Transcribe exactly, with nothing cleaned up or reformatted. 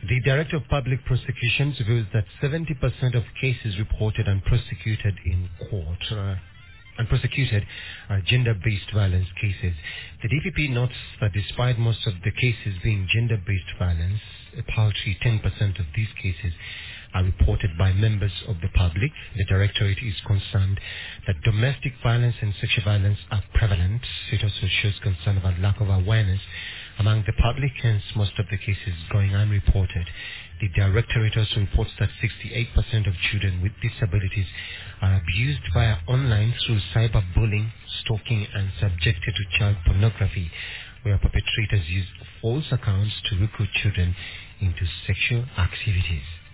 The Director of Public Prosecutions reveals that seventy percent of cases reported and prosecuted in court uh, and prosecuted are gender-based violence cases. The D P P notes that despite most of the cases being gender-based violence, a paltry ten percent of these cases are reported by members of the public. The Directorate is concerned that domestic violence and sexual violence are prevalent. It also shows concern about lack of awareness among the public, hence most of the cases going unreported. The Directorate also reports that sixty-eight percent of children with disabilities are abused via online through cyberbullying, stalking, and subjected to child pornography, where perpetrators use false accounts to recruit children into sexual activities.